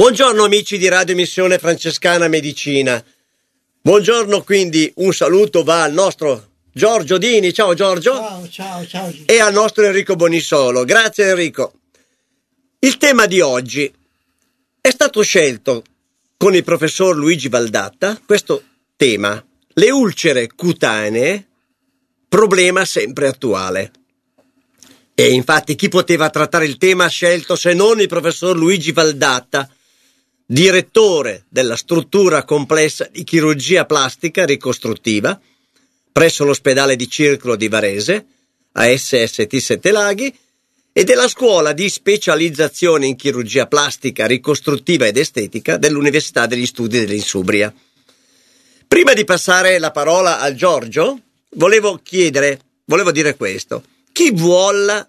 Buongiorno amici di Radio Missione Francescana Medicina. Buongiorno, quindi un saluto va al nostro Giorgio Dini. Ciao Giorgio. Ciao. E al nostro Enrico Bonisolo. Grazie Enrico. Il tema di oggi è stato scelto con il professor Luigi Valdatta, questo tema, le ulcere cutanee, problema sempre attuale. E infatti chi poteva trattare il tema scelto se non il professor Luigi Valdatta, direttore della struttura complessa di chirurgia plastica ricostruttiva presso l'ospedale di Circolo di Varese, ASST Sette Laghi, e della scuola di specializzazione in chirurgia plastica ricostruttiva ed estetica dell'Università degli Studi dell'Insubria. Prima di passare la parola al Giorgio, volevo dire questo. Chi vuol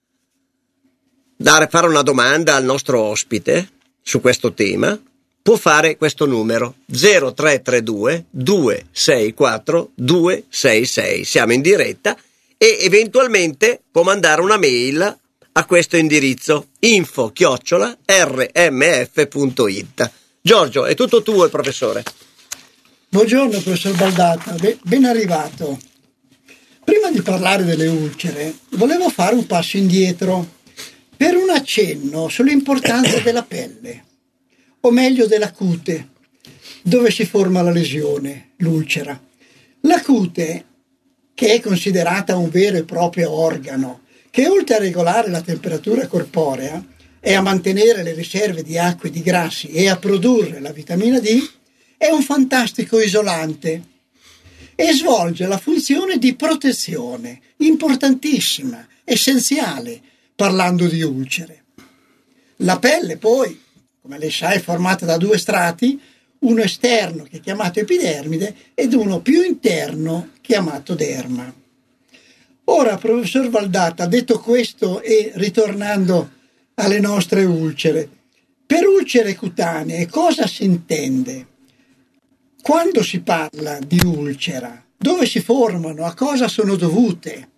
fare una domanda al nostro ospite su questo tema può fare questo numero 0332 264 266. Siamo in diretta e eventualmente può mandare una mail a questo indirizzo info@rmf.it. Giorgio, è tutto tuo il professore. Buongiorno professor Valdatta, ben arrivato. Prima di parlare delle ulcere volevo fare un passo indietro per un accenno sull'importanza della pelle, o meglio della cute, dove si forma la lesione, l'ulcera. La cute, che è considerata un vero e proprio organo, che oltre a regolare la temperatura corporea e a mantenere le riserve di acqua e di grassi e a produrre la vitamina D, è un fantastico isolante e svolge la funzione di protezione, importantissima, essenziale, parlando di ulcere. La pelle poi, come lei sa, è formata da due strati, uno esterno che è chiamato epidermide ed uno più interno chiamato derma. Ora, professor Valdatta, detto questo e ritornando alle nostre ulcere, per ulcere cutanee cosa si intende? Quando si parla di ulcera, dove si formano, a cosa sono dovute?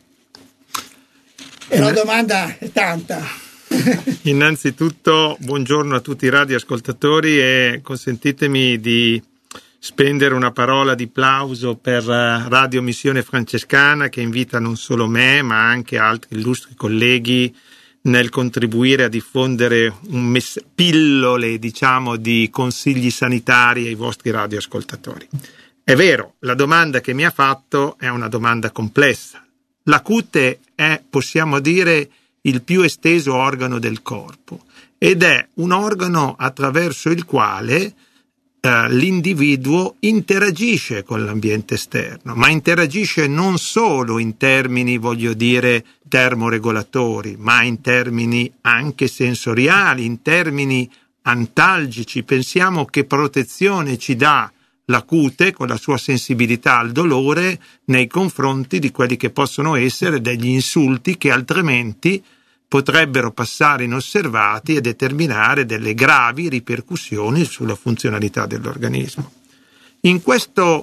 E la domanda è tanta. Innanzitutto, buongiorno a tutti i radioascoltatori e consentitemi di spendere una parola di plauso per Radio Missione Francescana, che invita non solo me ma anche altri illustri colleghi nel contribuire a diffondere pillole, di consigli sanitari ai vostri radioascoltatori. È vero, la domanda che mi ha fatto è una domanda complessa. La cute è, possiamo dire, il più esteso organo del corpo ed è un organo attraverso il quale l'individuo interagisce con l'ambiente esterno, ma interagisce non solo in termini, termoregolatori, ma in termini anche sensoriali, in termini antalgici. Pensiamo che protezione ci dà la cute con la sua sensibilità al dolore nei confronti di quelli che possono essere degli insulti che altrimenti potrebbero passare inosservati e determinare delle gravi ripercussioni sulla funzionalità dell'organismo. In questo,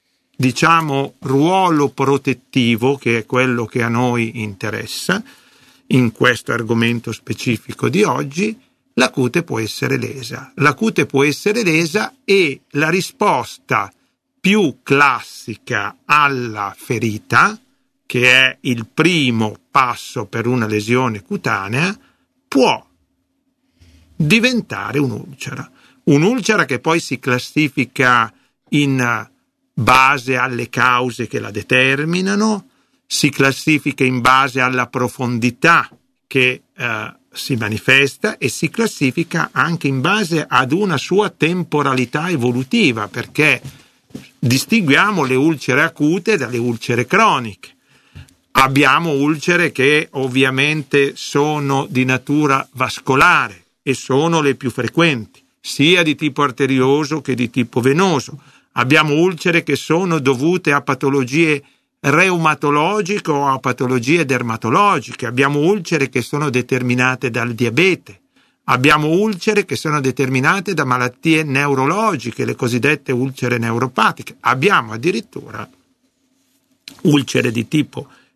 ruolo protettivo, che è quello che a noi interessa, in questo argomento specifico di oggi, la cute può essere lesa. La cute può essere lesa e la risposta più classica alla ferita, che è il primo passo per una lesione cutanea, può diventare un'ulcera. Un'ulcera che poi si classifica in base alle cause che la determinano, si classifica in base alla profondità che si manifesta e si classifica anche in base ad una sua temporalità evolutiva, perché distinguiamo le ulcere acute dalle ulcere croniche. Abbiamo ulcere che ovviamente sono di natura vascolare e sono le più frequenti, sia di tipo arterioso che di tipo venoso. Abbiamo ulcere che sono dovute a patologie reumatologiche o a patologie dermatologiche. Abbiamo ulcere che sono determinate dal diabete. Abbiamo ulcere che sono determinate da malattie neurologiche, le cosiddette ulcere neuropatiche. Abbiamo addirittura ulcere di tipo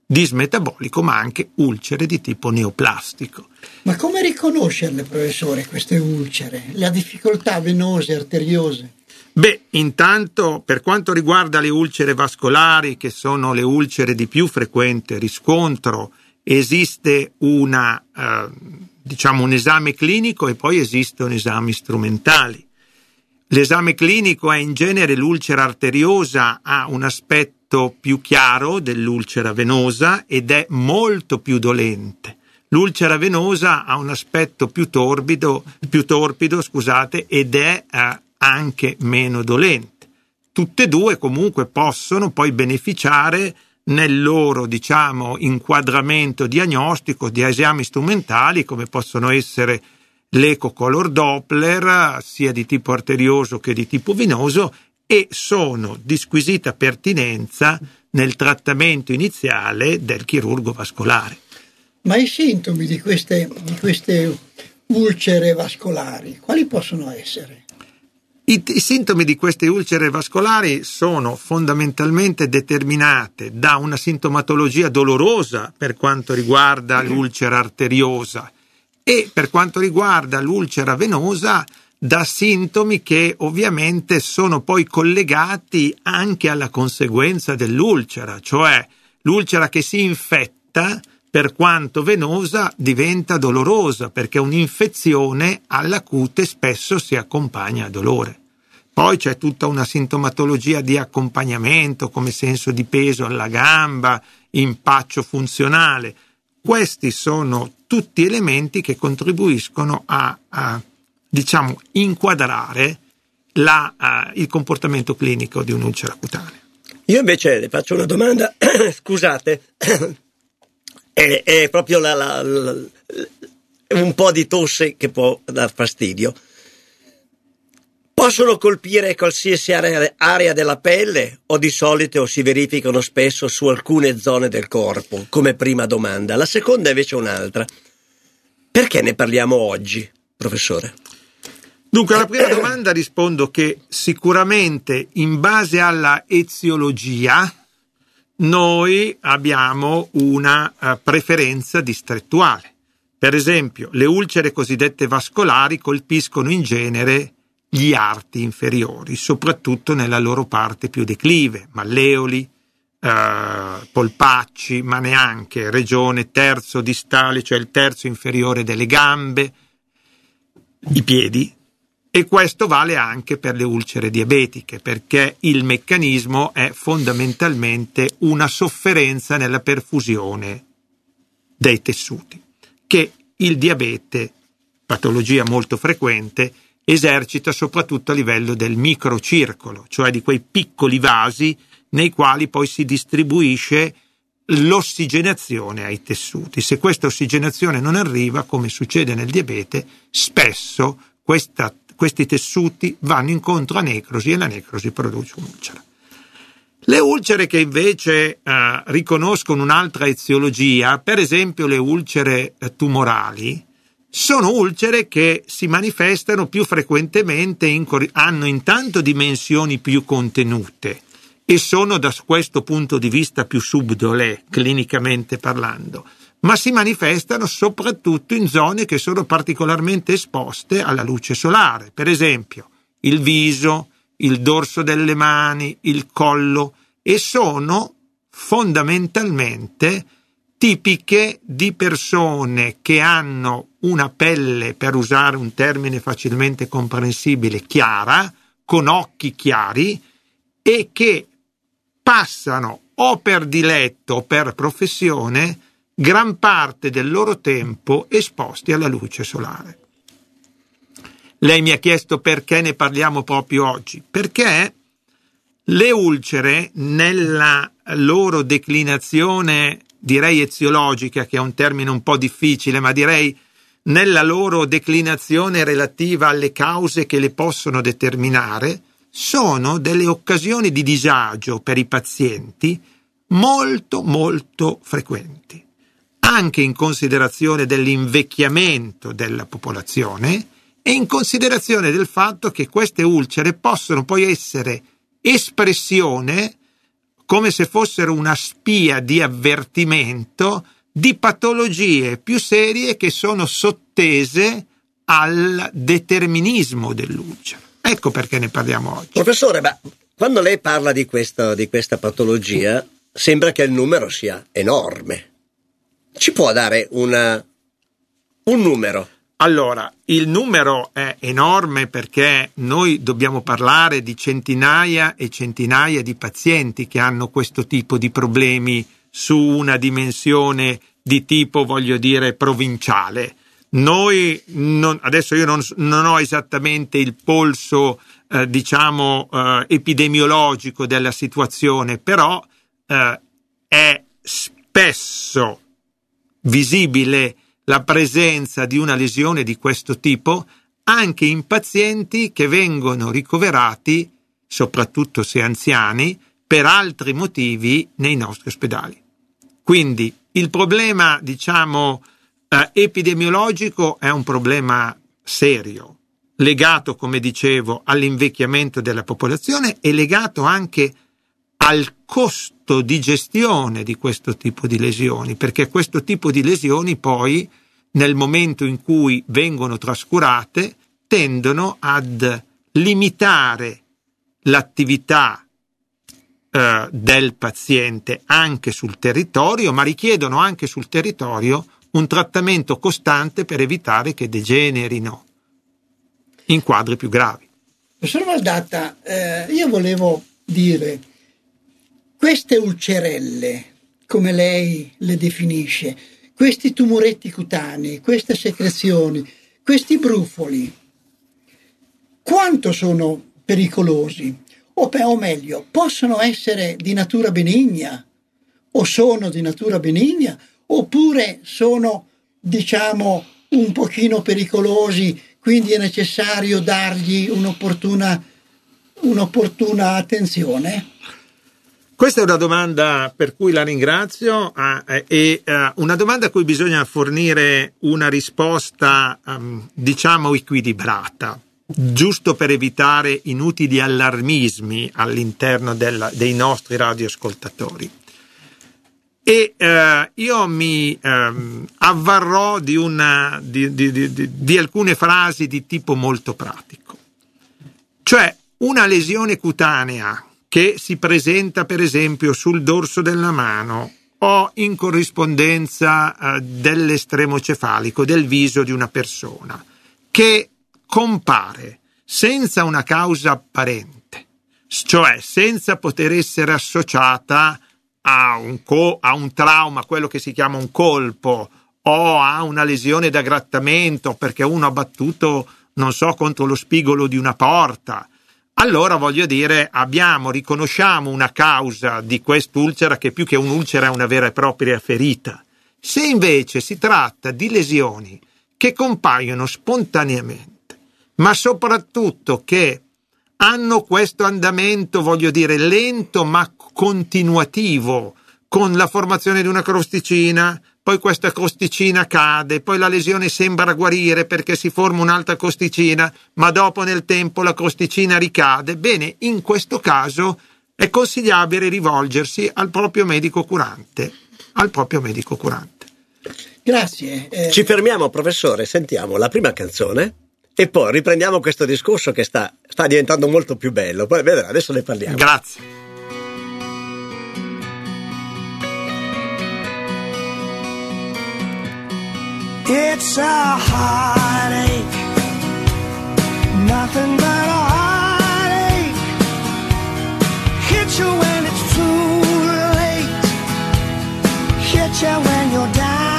dismetabolico, ma anche ulcere di tipo neoplastico. Ma come riconoscerle, professore, queste ulcere? Le difficoltà venose, arteriose? Beh, intanto per quanto riguarda le ulcere vascolari, che sono le ulcere di più frequente riscontro, esiste un esame clinico e poi esistono esami strumentali. L'esame clinico è in genere l'ulcera arteriosa, ha un aspetto più chiaro dell'ulcera venosa ed è molto più dolente. L'ulcera venosa ha un aspetto più torpido, ed è anche meno dolente. Tutte e due comunque possono poi beneficiare nel loro, inquadramento diagnostico di esami strumentali, come possono essere l'eco color Doppler, sia di tipo arterioso che di tipo venoso, e sono di squisita pertinenza nel trattamento iniziale del chirurgo vascolare. Ma i sintomi di queste ulcere vascolari, quali possono essere? I sintomi di queste ulcere vascolari sono fondamentalmente determinate da una sintomatologia dolorosa per quanto riguarda l'ulcera arteriosa e per quanto riguarda l'ulcera venosa da sintomi che ovviamente sono poi collegati anche alla conseguenza dell'ulcera, cioè l'ulcera che si infetta per quanto venosa diventa dolorosa perché un'infezione alla cute spesso si accompagna a dolore. Poi c'è tutta una sintomatologia di accompagnamento come senso di peso alla gamba, impaccio funzionale. Questi sono tutti elementi che contribuiscono a inquadrare il comportamento clinico di un'ulcera cutanea. Io invece le faccio una domanda, scusate, è proprio un po' di tosse che può dar fastidio. Possono colpire qualsiasi area della pelle o di solito si verificano spesso su alcune zone del corpo, come prima domanda. La seconda invece è un'altra. Perché ne parliamo oggi, professore? Dunque, alla prima domanda rispondo che sicuramente in base alla eziologia noi abbiamo una preferenza distrettuale. Per esempio, le ulcere cosiddette vascolari colpiscono in genere gli arti inferiori, soprattutto nella loro parte più declive, malleoli, polpacci, ma neanche regione terzo distale, cioè il terzo inferiore delle gambe, i piedi. E questo vale anche per le ulcere diabetiche, perché il meccanismo è fondamentalmente una sofferenza nella perfusione dei tessuti, che il diabete, patologia molto frequente, esercita soprattutto a livello del microcircolo, cioè di quei piccoli vasi nei quali poi si distribuisce l'ossigenazione ai tessuti. Se questa ossigenazione non arriva, come succede nel diabete, spesso questi tessuti vanno incontro a necrosi e la necrosi produce un'ulcera. Le ulcere che invece riconoscono un'altra eziologia, per esempio le ulcere tumorali, sono ulcere che si manifestano più frequentemente, hanno intanto dimensioni più contenute e sono da questo punto di vista più subdole, clinicamente parlando, ma si manifestano soprattutto in zone che sono particolarmente esposte alla luce solare, per esempio il viso, il dorso delle mani, il collo, e sono fondamentalmente tipiche di persone che hanno una pelle, per usare un termine facilmente comprensibile, chiara, con occhi chiari, e che passano o per diletto o per professione gran parte del loro tempo esposti alla luce solare. Lei mi ha chiesto perché ne parliamo proprio oggi. Perché le ulcere, nella loro declinazione, direi eziologica, che è un termine un po' difficile, ma direi nella loro declinazione relativa alle cause che le possono determinare, sono delle occasioni di disagio per i pazienti molto molto frequenti, anche in considerazione dell'invecchiamento della popolazione e in considerazione del fatto che queste ulcere possono poi essere espressione come se fossero una spia di avvertimento di patologie più serie che sono sottese al determinismo dell'ulcera. Ecco perché ne parliamo oggi. Professore, ma quando lei parla di questa patologia, sembra che il numero sia enorme. Ci può dare un numero? Allora, il numero è enorme perché noi dobbiamo parlare di centinaia e centinaia di pazienti che hanno questo tipo di problemi su una dimensione di tipo, voglio dire, provinciale. Adesso io non ho esattamente il polso, epidemiologico della situazione, però è spesso visibile la presenza di una lesione di questo tipo anche in pazienti che vengono ricoverati, soprattutto se anziani, per altri motivi nei nostri ospedali. Quindi il problema, epidemiologico è un problema serio, legato, come dicevo, all'invecchiamento della popolazione e legato anche al costo di gestione di questo tipo di lesioni, perché questo tipo di lesioni poi, nel momento in cui vengono trascurate, tendono ad limitare l'attività del paziente anche sul territorio, ma richiedono anche sul territorio un trattamento costante per evitare che degenerino in quadri più gravi. Professor Valdatta, io volevo dire, queste ulcerelle, come lei le definisce, questi tumoretti cutanei, queste secrezioni, questi brufoli, quanto sono pericolosi? O meglio, possono essere di natura benigna, o sono di natura benigna, oppure sono, un pochino pericolosi, quindi è necessario dargli un'opportuna attenzione? Questa è una domanda per cui la ringrazio, una domanda a cui bisogna fornire una risposta, equilibrata, giusto per evitare inutili allarmismi all'interno dei nostri radioascoltatori. E io mi avvarrò di alcune frasi di tipo molto pratico. Cioè, una lesione cutanea che si presenta per esempio sul dorso della mano o in corrispondenza dell'estremo cefalico del viso di una persona, che compare senza una causa apparente, cioè senza poter essere associata a un trauma, quello che si chiama un colpo, o a una lesione da grattamento perché uno ha battuto, contro lo spigolo di una porta. Allora, voglio dire, riconosciamo una causa di quest'ulcera che più che un'ulcera è una vera e propria ferita. Se invece si tratta di lesioni che compaiono spontaneamente, ma soprattutto che hanno questo andamento, lento ma continuativo, con la formazione di una crosticina, poi questa crosticina cade, poi la lesione sembra guarire perché si forma un'altra crosticina, ma dopo nel tempo la crosticina ricade. Bene, in questo caso è consigliabile rivolgersi al proprio medico curante. Grazie. Ci fermiamo, professore, sentiamo la prima canzone e poi riprendiamo questo discorso che sta diventando molto più bello. Poi vedrà, adesso ne parliamo. Grazie. It's a heartache, nothing but a heartache. Hit you when it's too late, hit you when you're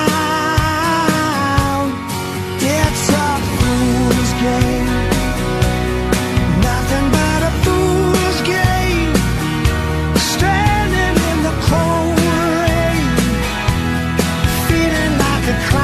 down. It's a fool's game, nothing but a fool's game. Standing in the cold rain, feeling like a clown.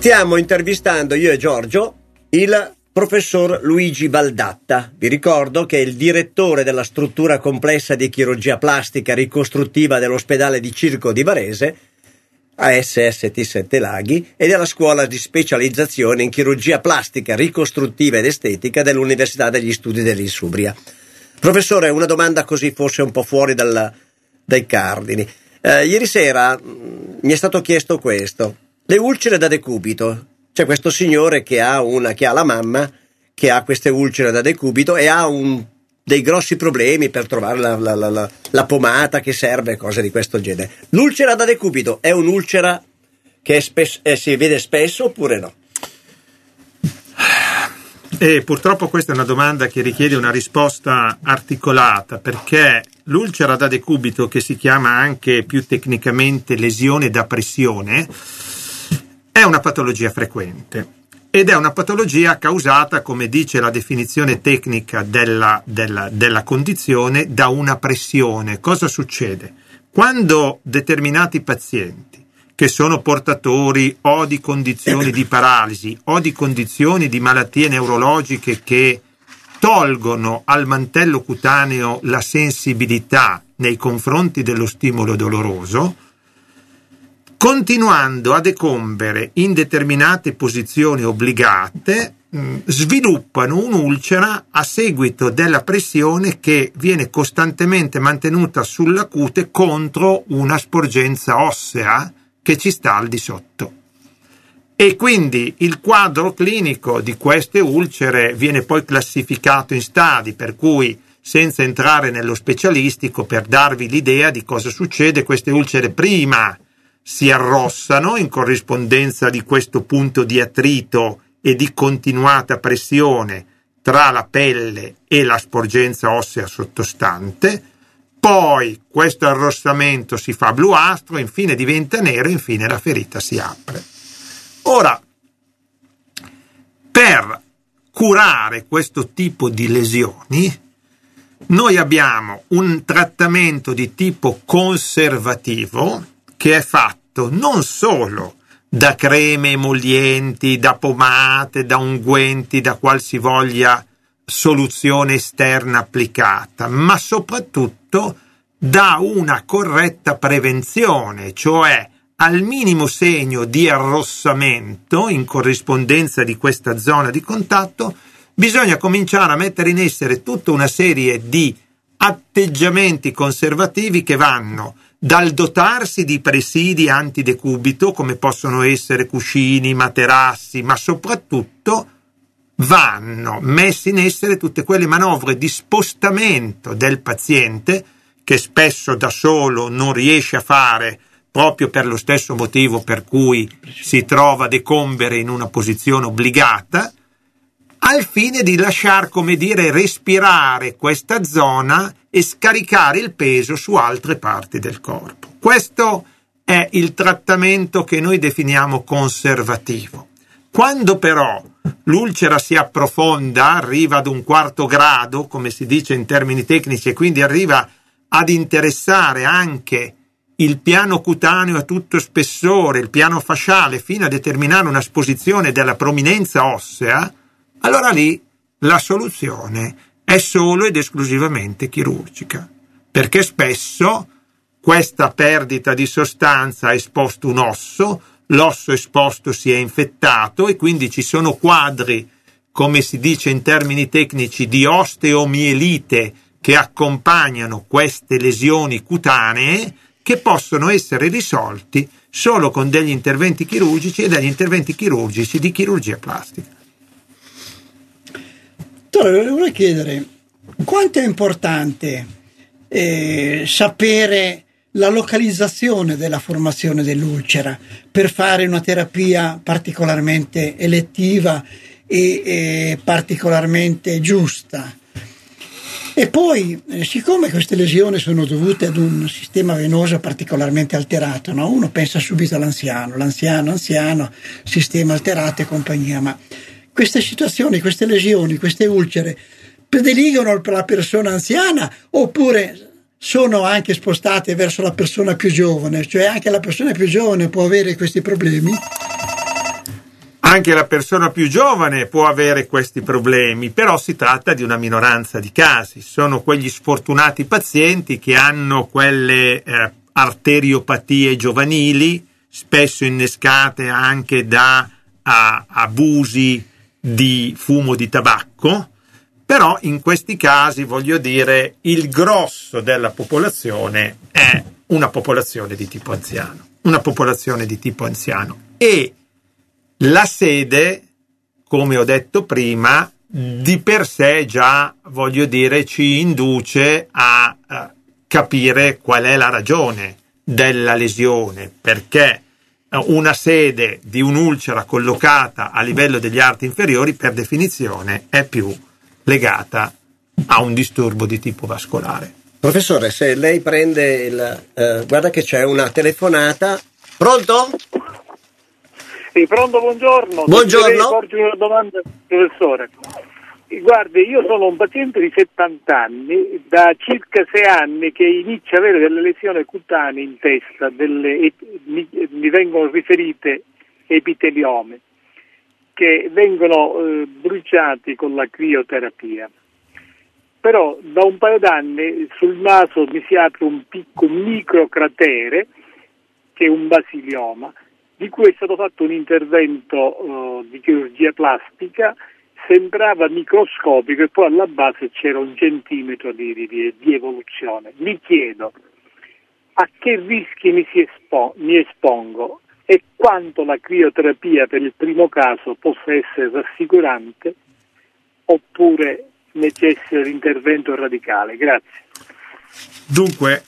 Stiamo intervistando, io e Giorgio, il professor Luigi Valdatta. Vi ricordo che è il direttore della struttura complessa di chirurgia plastica ricostruttiva dell'ospedale di Circo di Varese, ASST Sette Laghi, e della scuola di specializzazione in chirurgia plastica ricostruttiva ed estetica dell'Università degli Studi dell'Insubria. Professore, una domanda così forse un po' fuori dai cardini. Ieri sera mi è stato chiesto questo: le ulcere da decubito. C'è questo signore che ha la mamma che ha queste ulcere da decubito e ha dei grossi problemi per trovare la pomata che serve, cose di questo genere. L'ulcera da decubito è un'ulcera che si vede spesso oppure no? Purtroppo questa è una domanda che richiede una risposta articolata, perché l'ulcera da decubito, che si chiama anche più tecnicamente lesione da pressione, è una patologia frequente ed è una patologia causata, come dice la definizione tecnica della condizione, da una pressione. Cosa succede? Quando determinati pazienti che sono portatori o di condizioni di paralisi o di condizioni di malattie neurologiche che tolgono al mantello cutaneo la sensibilità nei confronti dello stimolo doloroso, continuando a decombere in determinate posizioni obbligate, sviluppano un'ulcera a seguito della pressione che viene costantemente mantenuta sulla cute contro una sporgenza ossea che ci sta al di sotto. E quindi il quadro clinico di queste ulcere viene poi classificato in stadi, per cui, senza entrare nello specialistico, per darvi l'idea di cosa succede, queste ulcere prima si arrossano in corrispondenza di questo punto di attrito e di continuata pressione tra la pelle e la sporgenza ossea sottostante, poi questo arrossamento si fa bluastro, infine diventa nero, infine la ferita si apre. Ora, per curare questo tipo di lesioni, noi abbiamo un trattamento di tipo conservativo che è fatto non solo da creme emollienti, da pomate, da unguenti, da qualsivoglia soluzione esterna applicata, ma soprattutto da una corretta prevenzione, cioè al minimo segno di arrossamento in corrispondenza di questa zona di contatto bisogna cominciare a mettere in essere tutta una serie di atteggiamenti conservativi che vanno dal dotarsi di presidi antidecubito, come possono essere cuscini, materassi, ma soprattutto vanno messi in essere tutte quelle manovre di spostamento del paziente che spesso da solo non riesce a fare, proprio per lo stesso motivo per cui si trova a decombere in una posizione obbligata, al fine di lasciar, come dire, respirare questa zona e scaricare il peso su altre parti del corpo. Questo è il trattamento che noi definiamo conservativo. Quando però l'ulcera si approfonda, arriva ad un 4° grado, come si dice in termini tecnici, e quindi arriva ad interessare anche il piano cutaneo a tutto spessore, il piano fasciale, fino a determinare una esposizione della prominenza ossea, allora lì la soluzione è solo ed esclusivamente chirurgica, perché spesso questa perdita di sostanza ha esposto un osso, l'osso esposto si è infettato e quindi ci sono quadri, come si dice in termini tecnici, di osteomielite che accompagnano queste lesioni cutanee, che possono essere risolti solo con degli interventi chirurgici e degli interventi chirurgici di chirurgia plastica. Dottore, vorrei chiedere quanto è importante sapere la localizzazione della formazione dell'ulcera per fare una terapia particolarmente elettiva e particolarmente giusta. E poi, siccome queste lesioni sono dovute ad un sistema venoso particolarmente alterato, no? Uno pensa subito all'anziano, sistema alterato e compagnia, ma queste situazioni, queste lesioni, queste ulcere prediligono per la persona anziana oppure sono anche spostate verso la persona più giovane, cioè anche la persona più giovane può avere questi problemi? Anche la persona più giovane può avere questi problemi, però si tratta di una minoranza di casi. Sono quegli sfortunati pazienti che hanno quelle arteriopatie giovanili, spesso innescate anche da abusi di fumo di tabacco, però in questi casi, voglio dire, il grosso della popolazione è una popolazione di tipo anziano. E la sede, come ho detto prima, di per sé già, voglio dire, ci induce a capire qual è la ragione della lesione, perché una sede di un'ulcera collocata a livello degli arti inferiori, per definizione, è più legata a un disturbo di tipo vascolare. Professore, se lei prende guarda che c'è una telefonata. Pronto? Sì, pronto, buongiorno. Buongiorno. Porgi una domanda, professore. Guardi, io sono un paziente di 70 anni, da circa 6 anni che inizio ad avere delle lesioni cutanee in testa, mi vengono riferite epiteliome, che vengono bruciati con la crioterapia. Però da un paio d'anni sul naso mi si apre un microcratere, che è un basilioma, di cui è stato fatto un intervento di chirurgia plastica, sembrava microscopico e poi alla base c'era 1 centimetro di evoluzione. Mi chiedo a che rischi mi espongo e quanto la crioterapia per il primo caso possa essere rassicurante oppure necessita di intervento radicale. Grazie. Dunque,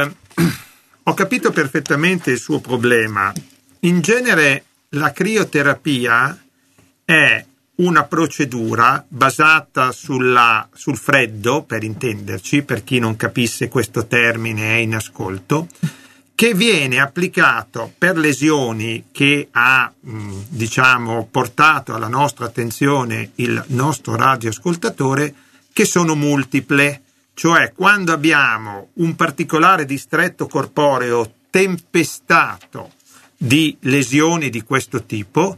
ho capito perfettamente il suo problema. In genere la crioterapia è una procedura basata sul freddo, per intenderci, per chi non capisse questo termine è in ascolto, che viene applicato per lesioni che ha portato alla nostra attenzione il nostro radioascoltatore, che sono multiple, cioè quando abbiamo un particolare distretto corporeo tempestato di lesioni di questo tipo,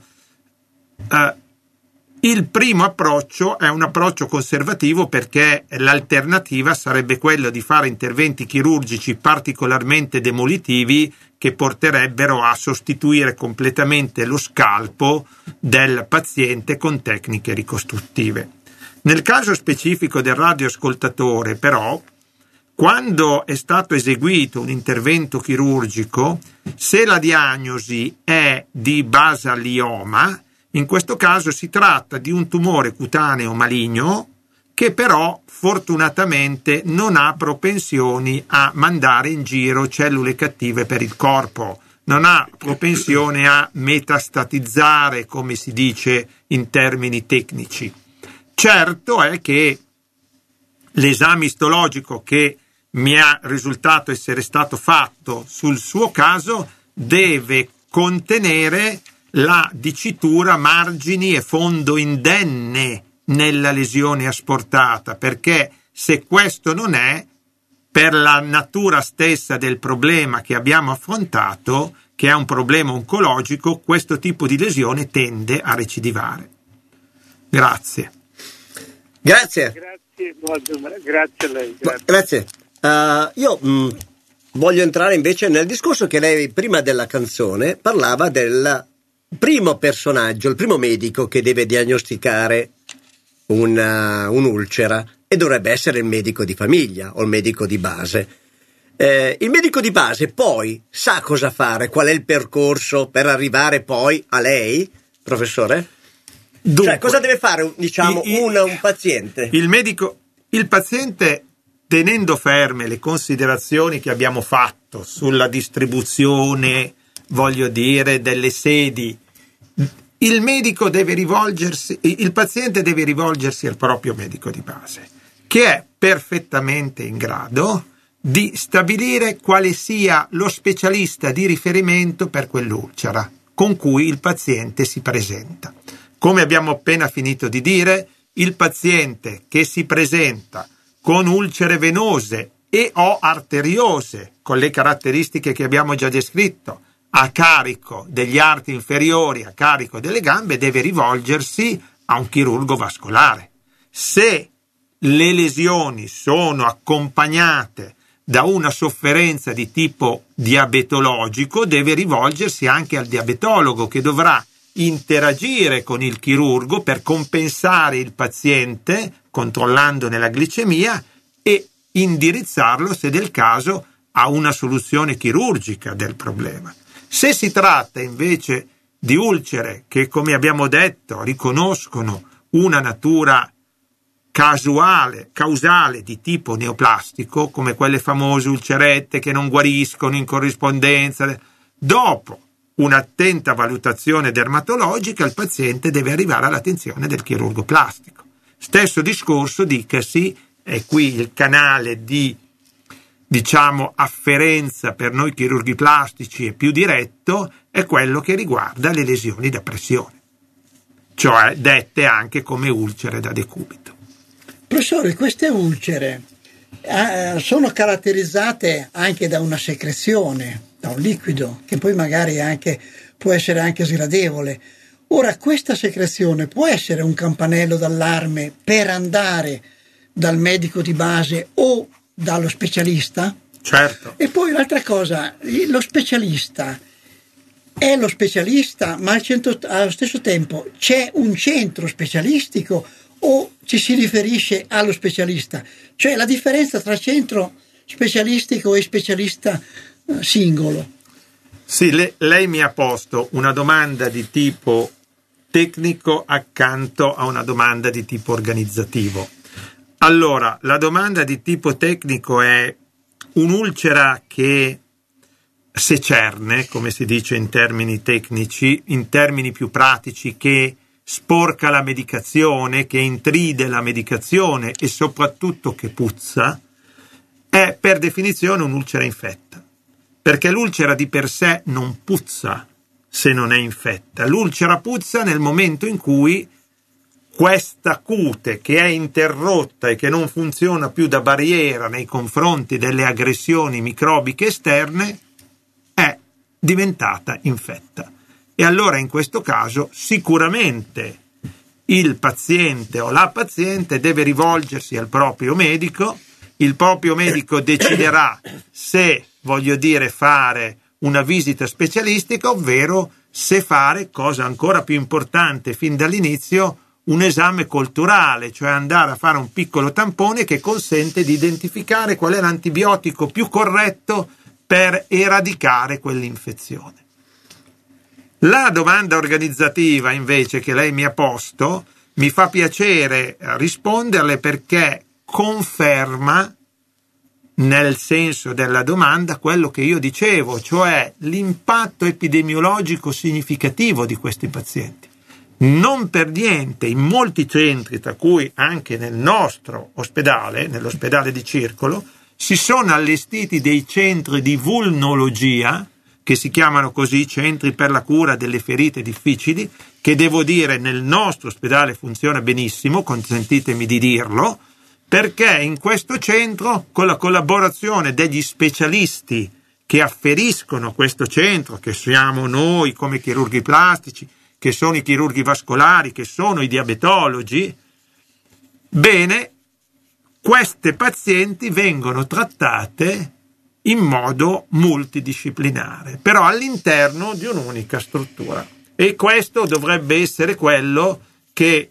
il primo approccio è un approccio conservativo, perché l'alternativa sarebbe quello di fare interventi chirurgici particolarmente demolitivi che porterebbero a sostituire completamente lo scalpo del paziente con tecniche ricostruttive. Nel caso specifico del radioascoltatore, però, quando è stato eseguito un intervento chirurgico, se la diagnosi è di basalioma, in questo caso si tratta di un tumore cutaneo maligno che però fortunatamente non ha propensioni a mandare in giro cellule cattive per il corpo, non ha propensione a metastatizzare, come si dice in termini tecnici. Certo è che l'esame istologico che mi è risultato essere stato fatto sul suo caso deve contenere la dicitura margini e fondo indenne nella lesione asportata, perché se questo non è, per la natura stessa del problema che abbiamo affrontato, che è un problema oncologico, questo tipo di lesione tende a recidivare. Grazie. Grazie. Grazie a lei. Grazie. Io voglio entrare invece nel discorso che lei prima della canzone parlava del primo personaggio, il primo medico che deve diagnosticare un'ulcera, e dovrebbe essere il medico di famiglia o il medico di base. Il medico di base poi sa cosa fare, qual è il percorso per arrivare poi a lei, professore? Dunque, cioè, cosa deve fare un paziente? Il paziente, tenendo ferme le considerazioni che abbiamo fatto sulla distribuzione, voglio dire, delle sedi, il paziente deve rivolgersi al proprio medico di base, che è perfettamente in grado di stabilire quale sia lo specialista di riferimento per quell'ulcera con cui il paziente si presenta. Come abbiamo appena finito di dire, il paziente che si presenta con ulcere venose e o arteriose, con le caratteristiche che abbiamo già descritto, a carico degli arti inferiori, a carico delle gambe, deve rivolgersi a un chirurgo vascolare. Se le lesioni sono accompagnate da una sofferenza di tipo diabetologico, deve rivolgersi anche al diabetologo, che dovrà interagire con il chirurgo per compensare il paziente, controllandone la glicemia, e indirizzarlo, se del caso, a una soluzione chirurgica del problema. Se si tratta invece di ulcere che, come abbiamo detto, riconoscono una natura causale di tipo neoplastico, come quelle famose ulcerette che non guariscono in corrispondenza, dopo un'attenta valutazione dermatologica il paziente deve arrivare all'attenzione del chirurgo plastico. Stesso discorso dicasi, è qui il canale di afferenza per noi chirurghi plastici e più diretto, è quello che riguarda le lesioni da pressione, cioè dette anche come ulcere da decubito. Professore, queste ulcere sono caratterizzate anche da una secrezione, da un liquido che poi magari può essere anche sgradevole. Ora, questa secrezione può essere un campanello d'allarme per andare dal medico di base o dallo specialista? Certo. E poi l'altra cosa, lo specialista è lo specialista, ma allo stesso tempo c'è un centro specialistico o ci si riferisce allo specialista? Cioè la differenza tra centro specialistico e specialista singolo. Sì, lei mi ha posto una domanda di tipo tecnico accanto a una domanda di tipo organizzativo. Allora, la domanda di tipo tecnico è: un'ulcera che secerne, come si dice in termini tecnici, in termini più pratici, che sporca la medicazione, che intride la medicazione e soprattutto che puzza, è per definizione un'ulcera infetta, perché l'ulcera di per sé non puzza se non è infetta. L'ulcera puzza nel momento in cui questa cute, che è interrotta e che non funziona più da barriera nei confronti delle aggressioni microbiche esterne, è diventata infetta. E allora in questo caso sicuramente il paziente o la paziente deve rivolgersi al proprio medico. Il proprio medico deciderà se, fare una visita specialistica, ovvero se fare, cosa ancora più importante fin dall'inizio, un esame culturale, cioè andare a fare un piccolo tampone che consente di identificare qual è l'antibiotico più corretto per eradicare quell'infezione. La domanda organizzativa invece che lei mi ha posto, mi fa piacere risponderle perché conferma nel senso della domanda quello che io dicevo, cioè l'impatto epidemiologico significativo di questi pazienti. Non per niente in molti centri, tra cui anche nel nostro ospedale, nell'ospedale di Circolo, si sono allestiti dei centri di vulnologia, che si chiamano così, centri per la cura delle ferite difficili, che devo dire nel nostro ospedale funziona benissimo, consentitemi di dirlo, perché in questo centro, con la collaborazione degli specialisti che afferiscono questo centro, che siamo noi come chirurghi plastici, che sono i chirurghi vascolari, che sono i diabetologi, bene, queste pazienti vengono trattate in modo multidisciplinare, però all'interno di un'unica struttura. E questo dovrebbe essere quello che,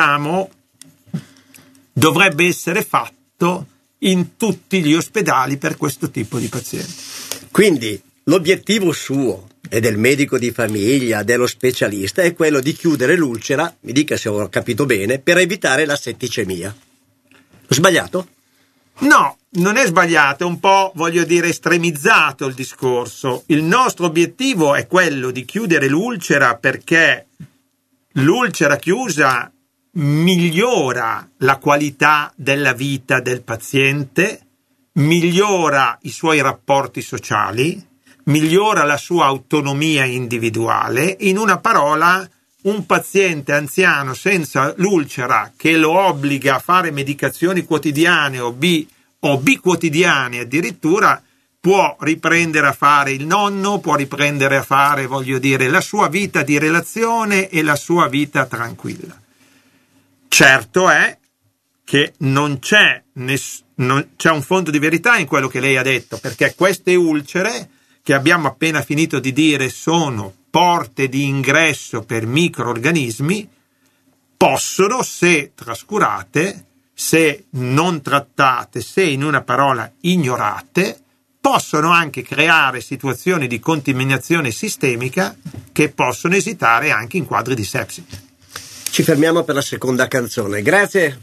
dovrebbe essere fatto in tutti gli ospedali per questo tipo di pazienti. Quindi l'obiettivo suo e del medico di famiglia, dello specialista, è quello di chiudere l'ulcera, mi dica se ho capito bene, per evitare la setticemia. Ho sbagliato? No, non è sbagliato, è un po', estremizzato il discorso. Il nostro obiettivo è quello di chiudere l'ulcera perché l'ulcera chiusa migliora la qualità della vita del paziente, migliora i suoi rapporti sociali, migliora la sua autonomia individuale. In una parola, un paziente anziano senza l'ulcera che lo obbliga a fare medicazioni quotidiane o biquotidiane addirittura può riprendere a fare il nonno, può riprendere a fare, voglio dire, la sua vita di relazione e la sua vita tranquilla. Certo è che non c'è un fondo di verità in quello che lei ha detto, perché queste ulcere che abbiamo appena finito di dire sono porte di ingresso per microrganismi, possono, se trascurate, se non trattate, se in una parola ignorate, possono anche creare situazioni di contaminazione sistemica che possono esitare anche in quadri di sepsi. Ci fermiamo per la seconda canzone. Grazie.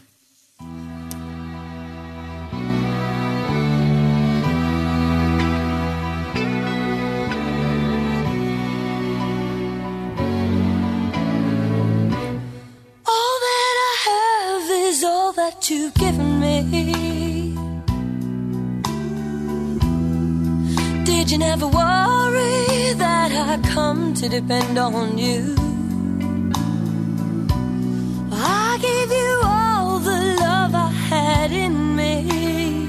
You've given me. Did you never worry that I come to depend on you? I gave you all the love I had in me,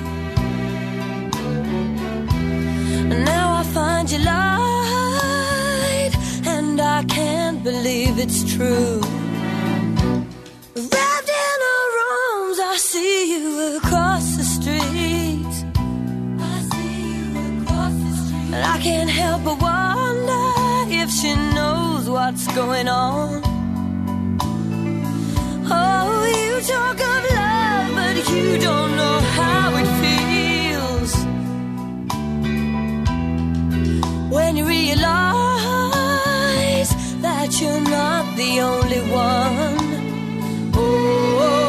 and now I find you lied, and I can't believe it's true. I see you across the street. And I can't help but wonder if she knows what's going on. Oh, you talk of love, but you don't know how it feels when you realize that you're not the only one. Oh.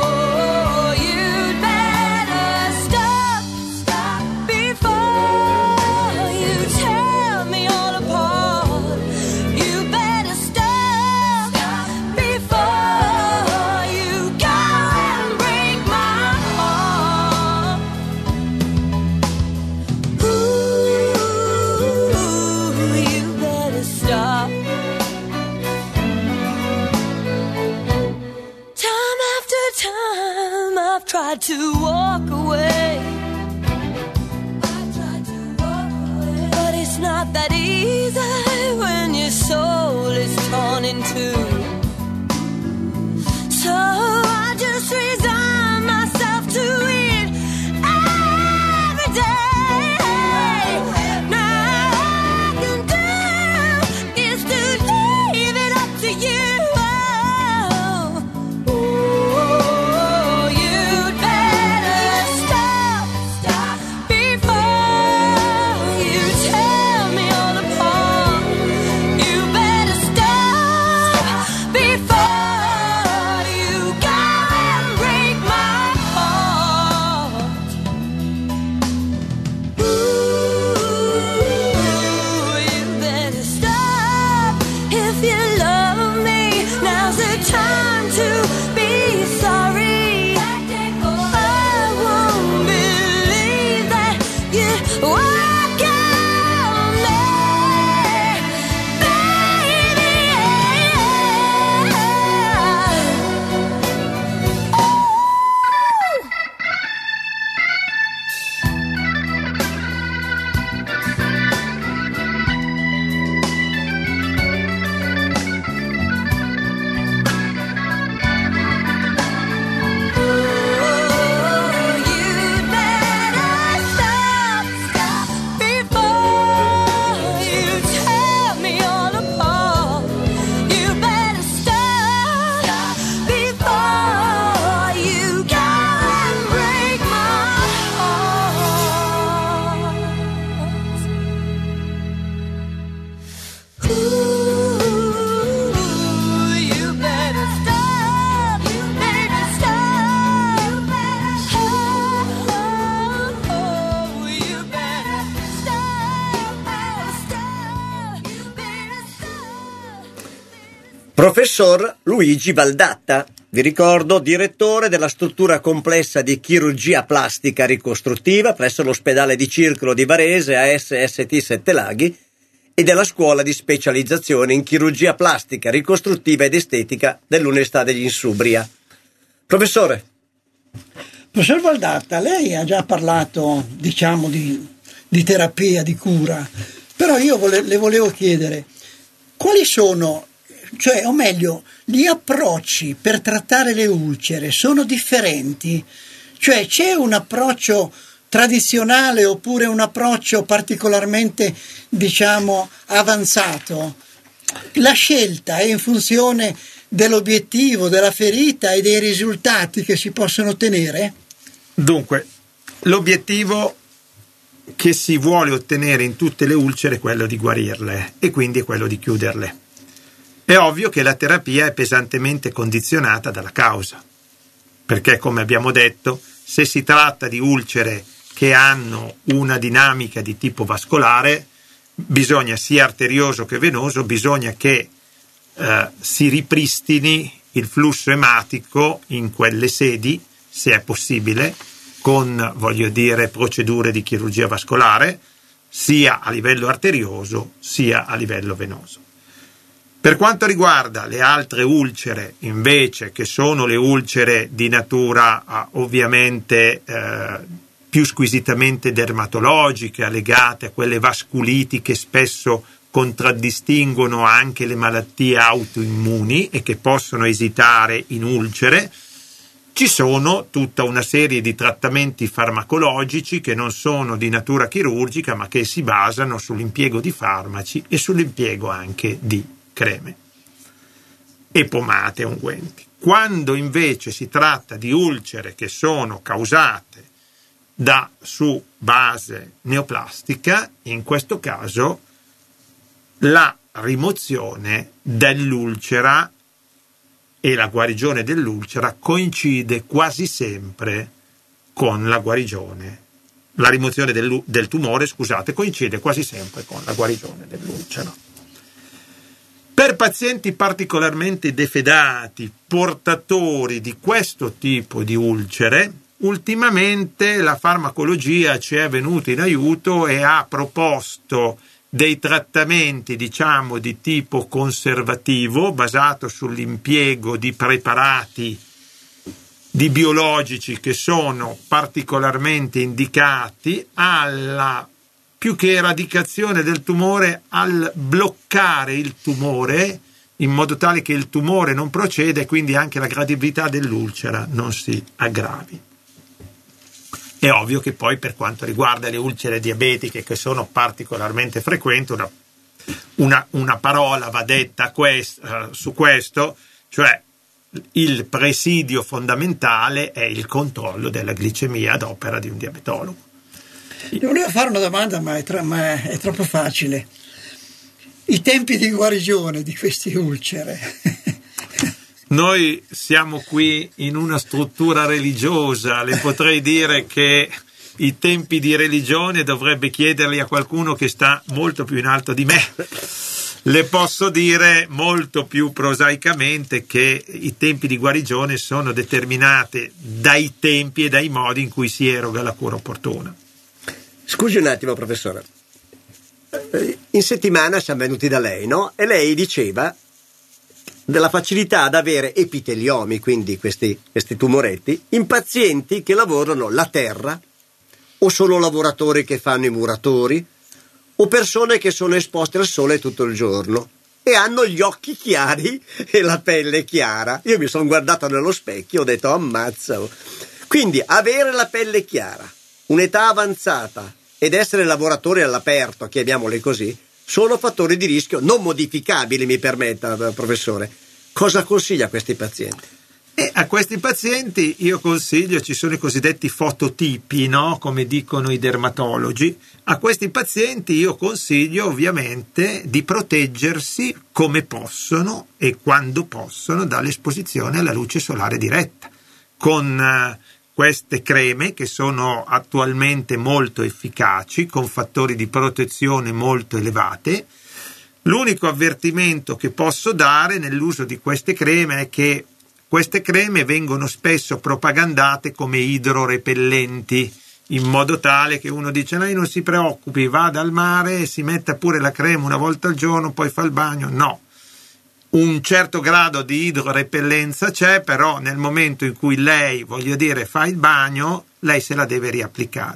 Tried to walk away. But it's not that easy when your soul is torn in two. So I just resign myself to it every day. Now all I can do is to leave it up to you. Professor Luigi Valdatta, vi ricordo, direttore della struttura complessa di chirurgia plastica ricostruttiva presso l'ospedale di Circolo di Varese ASST Sette Laghi e della scuola di specializzazione in chirurgia plastica ricostruttiva ed estetica dell'Università degli Insubria. Professore. Professor Valdatta, lei ha già parlato, diciamo, di di terapia, di cura. Però io le volevo chiedere quali sono, cioè, o meglio, gli approcci per trattare le ulcere sono differenti? Cioè c'è un approccio tradizionale oppure un approccio particolarmente, diciamo, avanzato? La scelta è in funzione dell'obiettivo, della ferita e dei risultati che si possono ottenere? Dunque, l'obiettivo che si vuole ottenere in tutte le ulcere è quello di guarirle e quindi è quello di chiuderle. È ovvio che la terapia è pesantemente condizionata dalla causa, perché come abbiamo detto, se si tratta di ulcere che hanno una dinamica di tipo vascolare, bisogna, sia arterioso che venoso, bisogna che si ripristini il flusso ematico in quelle sedi, se è possibile, con, voglio dire, procedure di chirurgia vascolare, sia a livello arterioso sia a livello venoso. Per quanto riguarda le altre ulcere, invece, che sono le ulcere di natura ovviamente più squisitamente dermatologiche, legate a quelle vasculiti che spesso contraddistinguono anche le malattie autoimmuni e che possono esitare in ulcere, ci sono tutta una serie di trattamenti farmacologici che non sono di natura chirurgica ma che si basano sull'impiego di farmaci e sull'impiego anche di creme e pomate e unguenti. Quando invece si tratta di ulcere che sono causate su base neoplastica, in questo caso la rimozione dell'ulcera e la guarigione dell'ulcera coincide quasi sempre con la guarigione. La rimozione del tumore, coincide quasi sempre con la guarigione dell'ulcera. Per pazienti particolarmente defedati, portatori di questo tipo di ulcere, ultimamente la farmacologia ci è venuta in aiuto e ha proposto dei trattamenti, diciamo, di tipo conservativo, basato sull'impiego di preparati di biologici che sono particolarmente indicati alla più che eradicazione del tumore, al bloccare il tumore in modo tale che il tumore non proceda e quindi anche la gravità dell'ulcera non si aggravi. È ovvio che poi per quanto riguarda le ulcere diabetiche, che sono particolarmente frequenti, una parola va detta su questo, cioè il presidio fondamentale è il controllo della glicemia ad opera di un diabetologo. Volevo fare una domanda, ma è troppo facile. I tempi di guarigione di queste ulcere? Noi siamo qui in una struttura religiosa, le potrei dire che i tempi di religione dovrebbe chiederli a qualcuno che sta molto più in alto di me. Le posso dire molto più prosaicamente che i tempi di guarigione sono determinati dai tempi e dai modi in cui si eroga la cura opportuna. Scusi un attimo, professore. In settimana siamo venuti da lei, no? E lei diceva della facilità ad avere epiteliomi, quindi questi tumoretti, in pazienti che lavorano la terra, o solo lavoratori che fanno i muratori, o persone che sono esposte al sole tutto il giorno e hanno gli occhi chiari e la pelle chiara. Io mi sono guardato nello specchio e ho detto ammazza. Quindi avere la pelle chiara, un'età avanzata ed essere lavoratori all'aperto, chiamiamoli così, sono fattori di rischio non modificabili, mi permetta, professore. Cosa consiglia a questi pazienti? E a questi pazienti io consiglio, ci sono i cosiddetti fototipi, no? Come dicono i dermatologi. A questi pazienti io consiglio ovviamente di proteggersi come possono e quando possono dall'esposizione alla luce solare diretta, con queste creme che sono attualmente molto efficaci, con fattori di protezione molto elevate. L'unico avvertimento che posso dare nell'uso di queste creme è che queste creme vengono spesso propagandate come idrorepellenti, in modo tale che uno dice lei non si preoccupi, vada al mare e si metta pure la crema una volta al giorno, poi fa il bagno. No, un certo grado di idrorepellenza c'è, però nel momento in cui lei, voglio dire, fa il bagno, lei se la deve riapplicare.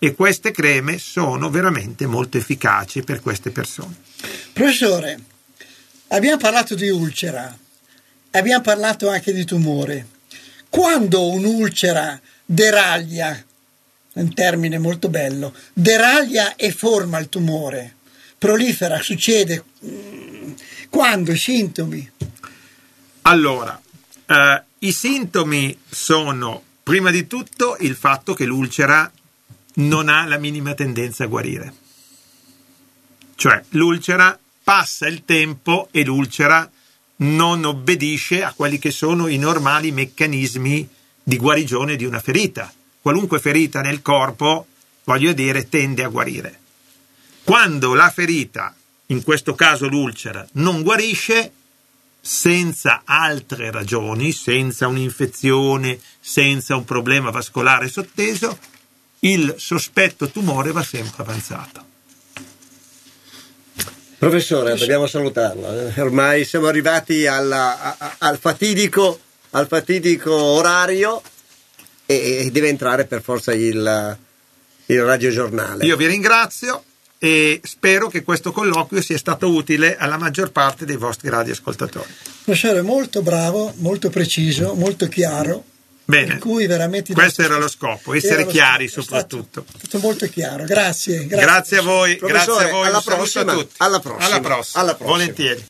e queste creme sono veramente molto efficaci per queste persone. Professore, abbiamo parlato di ulcera, abbiamo parlato anche di tumore. Quando un'ulcera deraglia, un termine molto bello, deraglia e forma il tumore, prolifera, succede, quando i sintomi? Allora, i sintomi sono prima di tutto il fatto che l'ulcera non ha la minima tendenza a guarire. Cioè l'ulcera passa il tempo e l'ulcera non obbedisce a quelli che sono i normali meccanismi di guarigione di una ferita. Qualunque ferita nel corpo, voglio dire, tende a guarire. Quando la ferita, in questo caso l'ulcera, non guarisce, senza altre ragioni, senza un'infezione, senza un problema vascolare sotteso, il sospetto tumore va sempre avanzato. Professore, dobbiamo salutarla. Ormai siamo arrivati al fatidico orario e deve entrare per forza il radiogiornale. Io vi ringrazio e spero che questo colloquio sia stato utile alla maggior parte dei vostri radioascoltatori. Professore, molto bravo, molto preciso, molto chiaro. Bene, per cui veramente questo era lo scopo, essere chiari soprattutto. È stato molto chiaro, grazie. Grazie a voi, Professore, grazie a voi, alla un saluto prossima, a tutti. alla prossima. Volentieri.